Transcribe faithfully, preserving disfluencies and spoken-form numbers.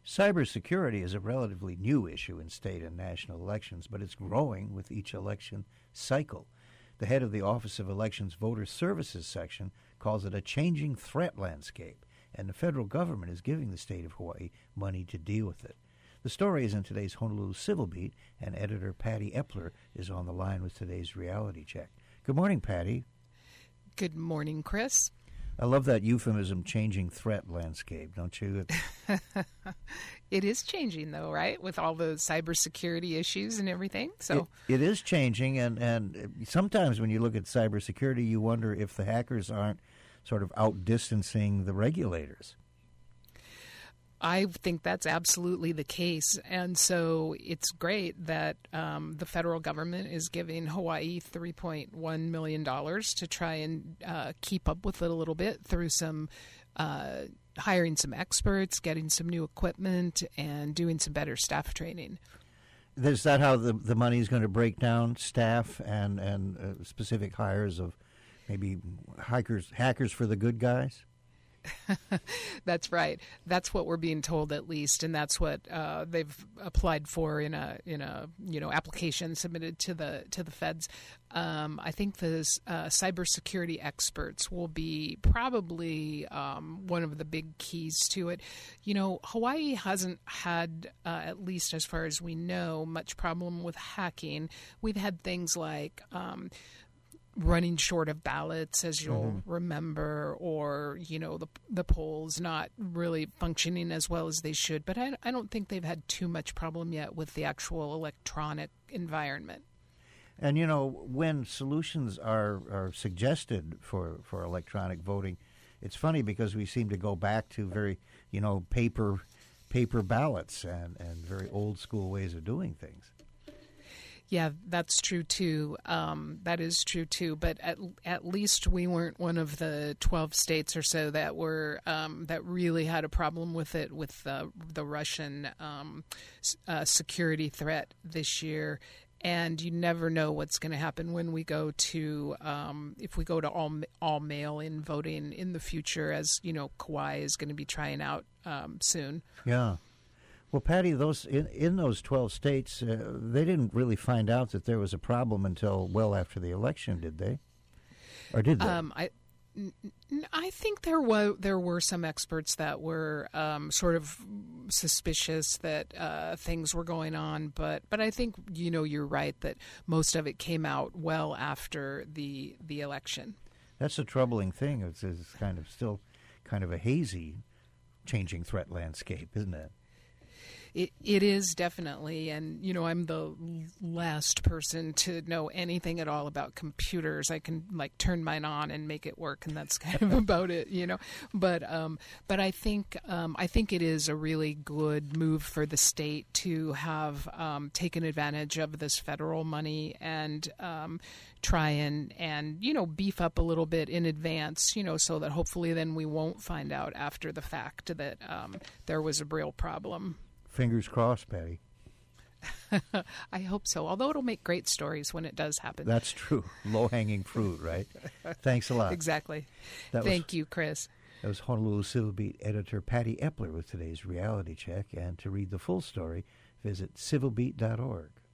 Cybersecurity is a relatively new issue in state and national elections, but it's growing with each election cycle. The head of the Office of Elections Voter Services section calls it a changing threat landscape, and the federal government is giving the state of Hawaii money to deal with it. The story is in today's Honolulu Civil Beat, and editor Patty Epler is on the line with today's Reality Check. Good morning, Patty. Good morning, Chris. I love that euphemism, changing threat landscape, don't you? It is changing, though, right, with all the cybersecurity issues and everything. So It, it is changing, and, and sometimes when you look at cybersecurity, you wonder if the hackers aren't sort of outdistancing the regulators. I think that's absolutely the case. And so it's great that um, the federal government is giving Hawaii three point one million dollars to try and uh, keep up with it a little bit through some uh, hiring some experts, getting some new equipment, and doing some better staff training. Is that how the, the money is going to break down staff and, and uh, specific hires of maybe hackers, hackers for the good guys? That's right. That's what we're being told, at least, and that's what uh, they've applied for in a in a you know application submitted to the to the feds. Um, I think the uh, cybersecurity experts will be probably um, one of the big keys to it. You know, Hawaii hasn't had, uh, at least as far as we know, much problem with hacking. We've had things like Um, running short of ballots, as you'll mm-hmm. remember, or, you know, the the polls not really functioning as well as they should. But I, I don't think they've had too much problem yet with the actual electronic environment. And, you know, when solutions are, are suggested for, for electronic voting, it's funny because we seem to go back to very, you know, paper paper ballots and, and very old school ways of doing things. Yeah, that's true too. Um, that is true too. But at at least we weren't one of the twelve states or so that were um, that really had a problem with it, with uh, the Russian um, uh, security threat this year. And you never know what's going to happen when we go to um, if we go to all all mail-in voting in the future, as you know, Kauai is going to be trying out um, soon. Yeah. Well, Patty, those in, in those twelve states, uh, they didn't really find out that there was a problem until well after the election, did they? Or did they? Um, I, I think there were there were some experts that were um, sort of suspicious that uh, things were going on, but but I think you know you're right that most of it came out well after the the election. That's a troubling thing. It's, it's kind of still kind of a hazy, changing threat landscape, isn't it? It, it is definitely, and you know, I'm the last person to know anything at all about computers. I can like turn mine on and make it work, and that's kind of about it, you know. But um, but I think um, I think it is a really good move for the state to have um, taken advantage of this federal money and um, try and and you know beef up a little bit in advance, you know, so that hopefully then we won't find out after the fact that um, there was a real problem. Fingers crossed, Patty. I hope so, although it'll make great stories when it does happen. That's true. Low-hanging fruit, right? Thanks a lot. Exactly. That Thank was, you, Chris. That was Honolulu Civil Beat editor Patty Epler with today's Reality Check. And to read the full story, visit civil beat dot org.